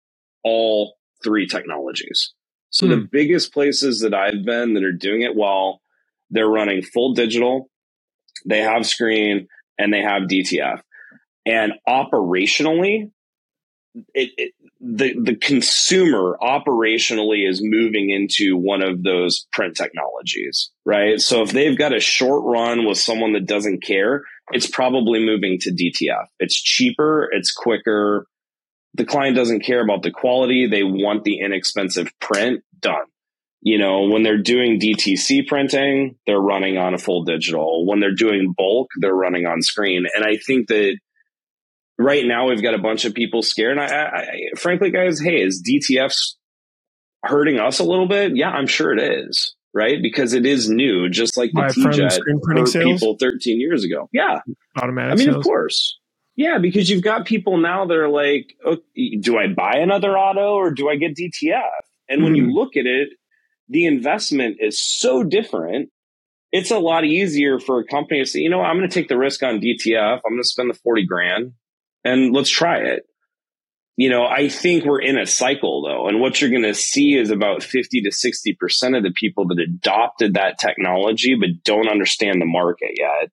all three technologies. So hmm. the biggest places that I've been that are doing it well, they're running full digital, they have screen, and they have D T F. And operationally, it, it, the the consumer operationally is moving into one of those print technologies, right? So if they've got a short run with someone that doesn't care, it's probably moving to D T F. It's cheaper, it's quicker. The client doesn't care about the quality. They want the inexpensive print done. You know, when they're doing D T C printing, they're running on a full digital. When they're doing bulk, they're running on screen. And I think that right now we've got a bunch of people scared. And I, I, frankly, guys, hey, is D T F hurting us a little bit? Yeah, I'm sure it is, right? Because it is new, just like the T-Jet hurt sales? people thirteen years ago. Yeah. Automatic I mean, sales. Of course. Yeah, because you've got people now that are like, okay, do I buy another auto or do I get D T F? And mm-hmm. when you look at it, the investment is so different. It's a lot easier for a company to say, you know what, I'm going to take the risk on D T F. I'm going to spend the forty grand and let's try it. You know, I think we're in a cycle though. And what you're going to see is about fifty to sixty percent of the people that adopted that technology but don't understand the market yet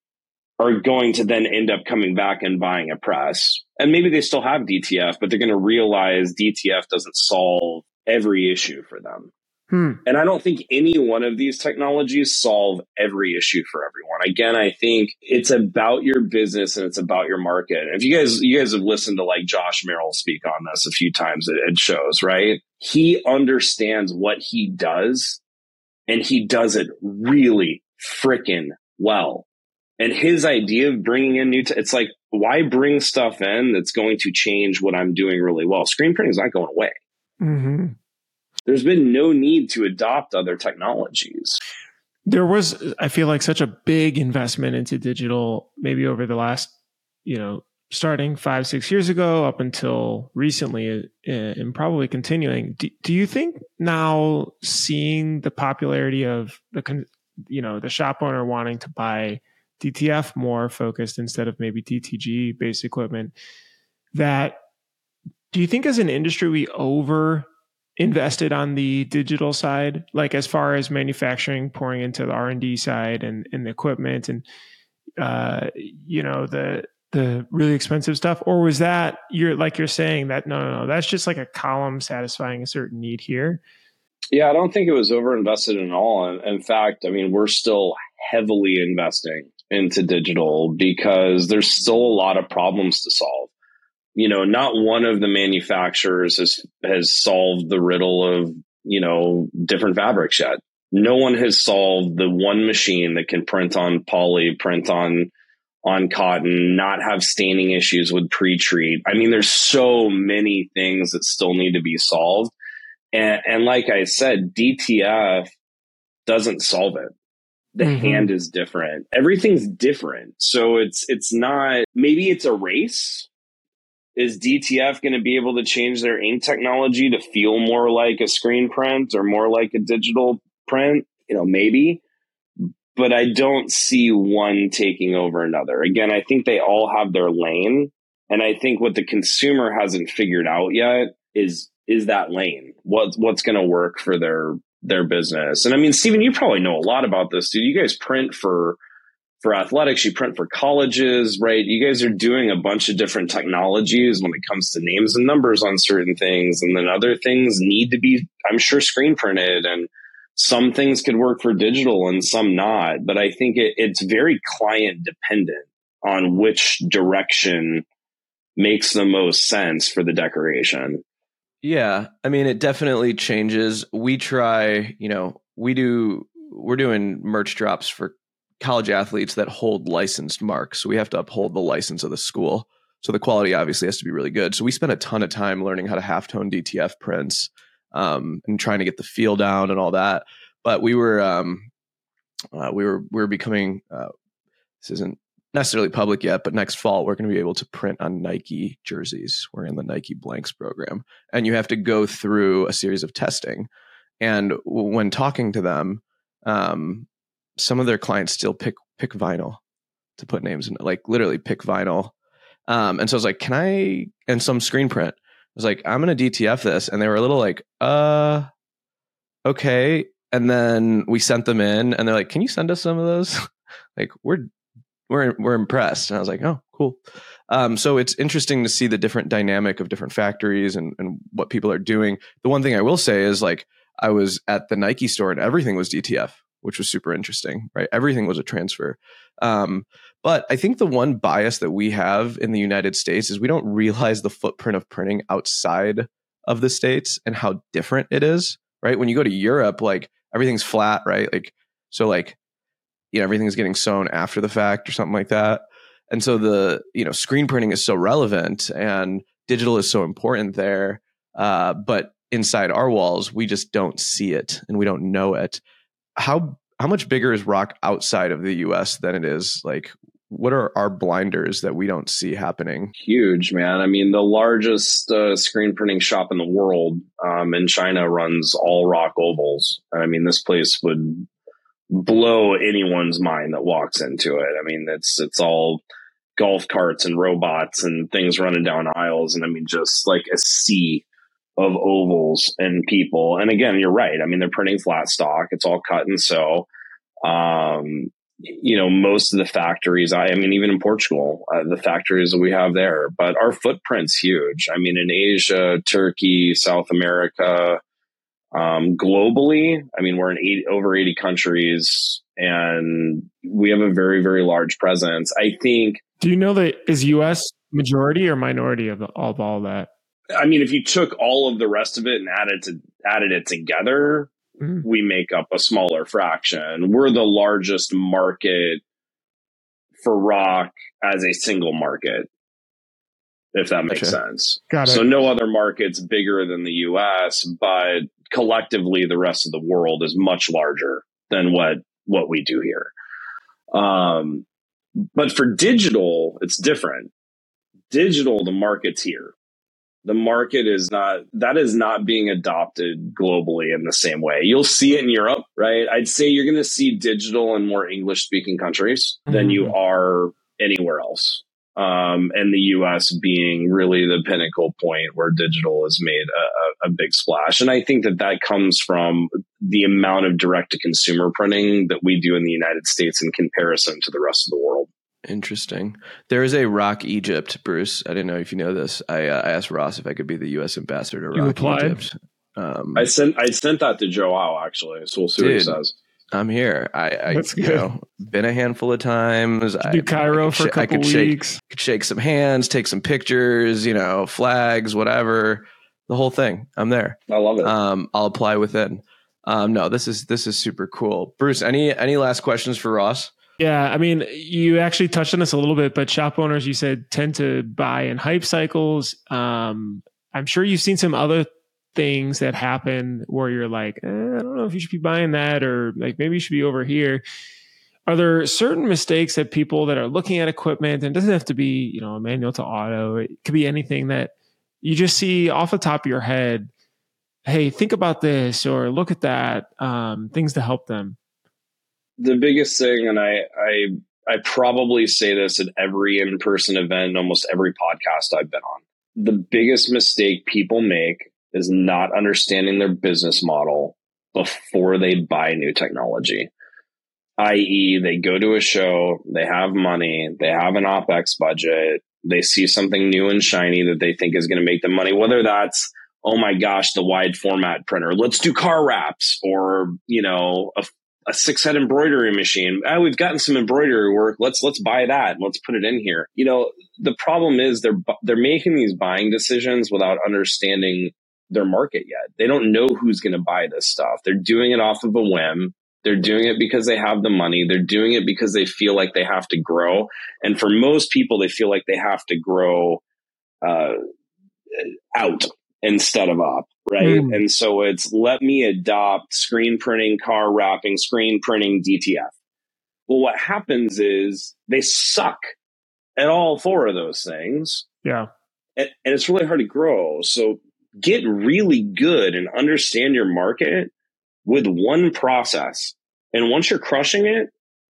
are going to then end up coming back and buying a press. And maybe they still have D T F, but they're going to realize D T F doesn't solve every issue for them. Hmm. And I don't think any one of these technologies solve every issue for everyone. Again, I think it's about your business and it's about your market. If you guys, you guys have listened to like Josh Merrill speak on this a few times at, at shows, right? He understands what he does and he does it really freaking well. And his idea of bringing in new, t- it's like, why bring stuff in that's going to change what I'm doing really well? Screen printing is not going away. Mm-hmm. There's been no need to adopt other technologies. There was, I feel like, such a big investment into digital, maybe over the last, you know, starting five, six years ago up until recently, and probably continuing. Do, do you think now, seeing the popularity of the, you know, the shop owner wanting to buy D T F more focused instead of maybe D T G based equipment, that do you think as an industry we over invested on the digital side, like as far as manufacturing pouring into the R and D side and, and the equipment and uh, you know, the the really expensive stuff? Or was that, you're like you're saying that no, no, no, that's just like a column satisfying a certain need here? Yeah, I don't think it was over invested in all. In, in fact, I mean, we're still heavily investing into digital because there's still a lot of problems to solve. You know, not one of the manufacturers has has solved the riddle of, you know, different fabrics yet. No one has solved the one machine that can print on poly, print on on cotton, not have staining issues with pre-treat. I mean, there's so many things that still need to be solved. And, and like I said, D T F doesn't solve it. The mm-hmm. hand is different. Everything's different. So it's it's not, maybe it's a race. Is D T F going to be able to change their ink technology to feel more like a screen print or more like a digital print? You know, maybe. but I don't see one taking over another. Again, I think they all have their lane. And I think what the consumer hasn't figured out yet is is that lane. What's what's going to work for their their business. And I mean, Stephen, you probably know a lot about this, dude. You guys print for for athletics, you print for colleges, right? You guys are doing a bunch of different technologies when it comes to names and numbers on certain things. And then other things need to be, I'm sure, screen printed, and some things could work for digital and some not. But I think it, it's very client dependent on which direction makes the most sense for the decoration. Yeah. I mean, it definitely changes. We try, you know, we do, we're doing merch drops for college athletes that hold licensed marks. So we have to uphold the license of the school. So the quality obviously has to be really good. So we spend a ton of time learning how to halftone D T F prints um, and trying to get the feel down and all that. But we were, um, uh, we were, we were becoming, uh, this isn't necessarily public yet, but next fall we're going to be able to print on Nike jerseys. We're in the Nike Blanks program, and you have to go through a series of testing. And w- when talking to them, um, some of their clients still pick pick vinyl to put names in, like literally pick vinyl. Um, and so I was like, can I, and some screen print. I was like, I'm going to D T F this. And they were a little like, uh, okay. And then we sent them in and they're like, can you send us some of those? Like, we're, we're, we're impressed. And I was like, oh, cool. Um, so it's interesting to see the different dynamic of different factories and, and what people are doing. The one thing I will say is, like, I was at the Nike store and everything was D T F, which was super interesting, right? Everything was a transfer. Um, but I think the one bias that we have in the United States is we don't realize the footprint of printing outside of the States and how different it is, right? When you go to Europe, like, everything's flat, right? Like, so like, you know, everything's getting sewn after the fact or something like that. And so the, you know, screen printing is so relevant and digital is so important there. Uh, but inside our walls, we just don't see it and we don't know it. How how much bigger is Rock outside of the U S than it is? Like, what are our blinders that we don't see happening? Huge, man. I mean, the largest uh, screen printing shop in the world um, in China runs all Rock ovals. I mean, this place would blow anyone's mind that walks into it. I mean, it's it's all golf carts and robots and things running down aisles, and I mean, just like a sea of ovals and people. And again, you're right. I mean, they're printing flat stock. It's all cut and sew. Um, you know, most of the factories, I, I mean, even in Portugal, uh, the factories that we have there, but our footprint's huge. I mean, in Asia, Turkey, South America, um, globally, I mean, we're in eighty, over eighty countries, and we have a very, very large presence. I think. Do you know that is U S majority or minority of, the, of all that? I mean, if you took all of the rest of it and added to added it together, mm. we make up a smaller fraction. We're the largest market for Rock as a single market, if that makes gotcha. sense. Got it. So no other market's bigger than the U S, but collectively, the rest of the world is much larger than what what we do here. Um, but for digital, it's different. Digital, the market's here. The market is not, that is not being adopted globally in the same way. You'll see it in Europe, right? I'd say you're going to see digital in more English speaking countries mm-hmm. than you are anywhere else. Um, and the U S being really the pinnacle point where digital has made a, a, a big splash. And I think that that comes from the amount of direct to consumer printing that we do in the United States in comparison to the rest of the world. Interesting. There is a Rock Egypt, Bruce. I didn't know if you know this. I, uh, I asked Ross if I could be the U S ambassador to you Rock applied? Egypt. Um, I sent I sent that to Joao, actually. So we'll see dude, what he says. I'm here. I, I That's you good. know, been a handful of times. I do Cairo I for a sh- couple I could weeks. Shake, could shake some hands, take some pictures, you know, flags, whatever, the whole thing. I'm there. I love it. Um, I'll apply within. Um, no, this is this is super cool. Bruce, any any last questions for Ross? Yeah, I mean, you actually touched on this a little bit, but shop owners, you said, tend to buy in hype cycles. Um, I'm sure you've seen some other things that happen where you're like, eh, I don't know if you should be buying that, or like maybe you should be over here. Are there certain mistakes that people that are looking at equipment, and it doesn't have to be, you know, a manual to auto, it could be anything, that you just see off the top of your head, hey, think about this or look at that, um, things to help them? the biggest thing, and I, I, I probably say this at every in-person event, almost every podcast I've been on. The biggest mistake people make is not understanding their business model before they buy new technology. that is, they go to a show, they have money, they have an OpEx budget, they see something new and shiny that they think is going to make them money, whether that's, oh my gosh, the wide format printer, let's do car wraps, or, you know, a, a six head embroidery machine. Ah, we've gotten some embroidery work. Let's, let's buy that and let's put it in here. You know, the problem is they're, they're making these buying decisions without understanding their market yet. They don't know who's going to buy this stuff. They're doing it off of a whim. They're doing it because they have the money. They're doing it because they feel like they have to grow. And for most people, they feel like they have to grow uh, out instead of up, right? Mm. And so it's, let me adopt screen printing, car wrapping, screen printing, D T F. Well, what happens is they suck at all four of those things. Yeah. And, and it's really hard to grow. So get really good and understand your market with one process. And once you're crushing it,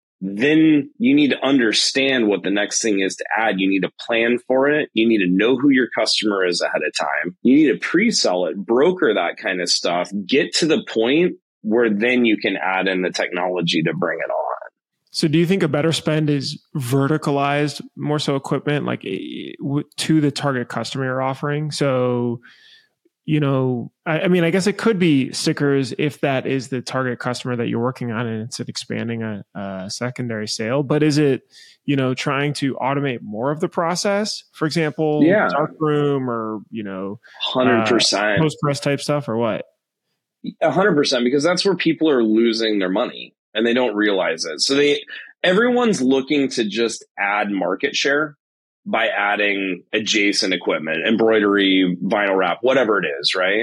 then you need to understand what the next thing is to add. You need to plan for it. You need to know who your customer is ahead of time. You need to pre-sell it, broker that kind of stuff, get to the point where then you can add in the technology to bring it on. So do you think a better spend is verticalized, more so equipment, like to the target customer you're offering? So, you know, I, I mean, I guess it could be stickers if that is the target customer that you're working on and it's expanding a, a secondary sale. But is it, you know, trying to automate more of the process? For example, yeah. darkroom or, you know, one hundred percent uh, post-press type stuff or what? one hundred percent, because that's where people are losing their money and they don't realize it. So they, everyone's looking to just add market share by adding adjacent equipment, embroidery, vinyl wrap, whatever it is, right?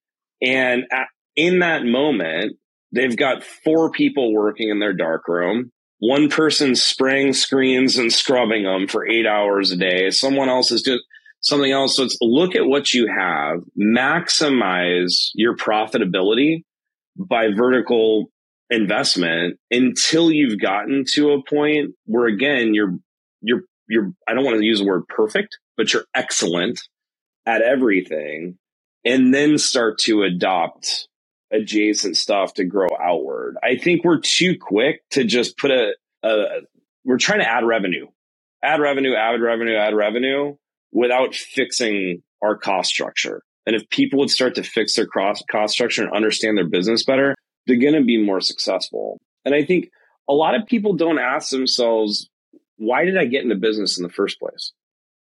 And at, in that moment, they've got four people working in their darkroom. One person's spraying screens and scrubbing them for eight hours a day. Someone else is doing something else. So it's look at what you have, maximize your profitability by vertical investment until you've gotten to a point where, again, you're you're you're I don't want to use the word perfect, but you're excellent at everything, and then start to adopt adjacent stuff to grow outward. I think we're too quick to just put a, a we're trying to add revenue, add revenue, add revenue, add revenue without fixing our cost structure. And if people would start to fix their cost, cost structure and understand their business better, they're going to be more successful. And I think a lot of people don't ask themselves, why did I get into business in the first place?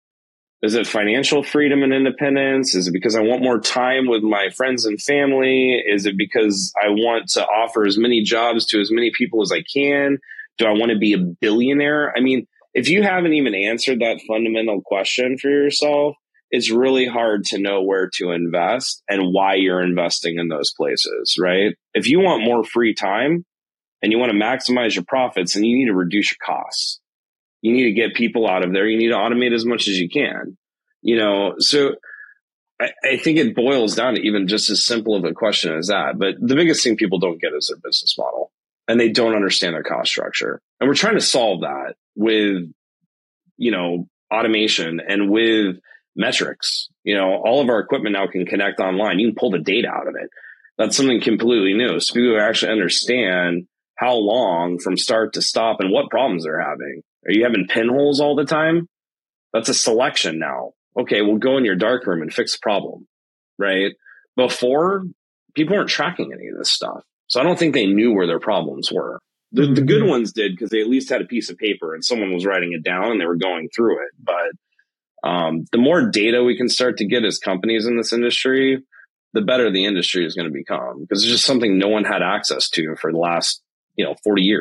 Is it financial freedom and independence? Is it because I want more time with my friends and family? Is it because I want to offer as many jobs to as many people as I can? Do I want to be a billionaire? I mean, if you haven't even answered that fundamental question for yourself, it's really hard to know where to invest and why you're investing in those places, right? If you want more free time and you want to maximize your profits, then you need to reduce your costs. You need to get people out of there. You need to automate as much as you can, you know? So I, I think it boils down to even just as simple of a question as that. But the biggest thing people don't get is their business model, and they don't understand their cost structure. And we're trying to solve that with, you know, automation and with metrics. You know, all of our equipment now can connect online. You can pull the data out of it. That's something completely new. So people actually understand how long from start to stop and what problems they're having. Are you having pinholes all the time? That's a selection now. Okay, we'll go in your darkroom and fix the problem, right? Before, people weren't tracking any of this stuff. So I don't think they knew where their problems were. The, mm-hmm. the good ones did, because they at least had a piece of paper and someone was writing it down and they were going through it. But um, the more data we can start to get as companies in this industry, the better the industry is going to become, because it's just something no one had access to for the last, you know, forty years.